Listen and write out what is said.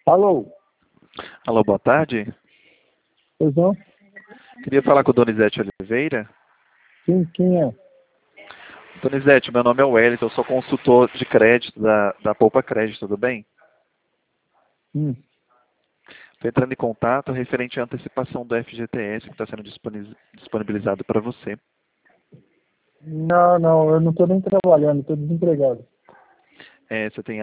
Alô, Alô, boa tarde. pois não? Queria falar com o Donizete Oliveira. Quem é? Donizete, meu nome é Wellington, eu sou consultor de crédito da Poupa Crédito, tudo bem? Hum. Estou entrando em contato referente à antecipação do FGTS que está sendo disponibilizado para você. Não, eu não estou nem trabalhando, estou desempregado. Você tem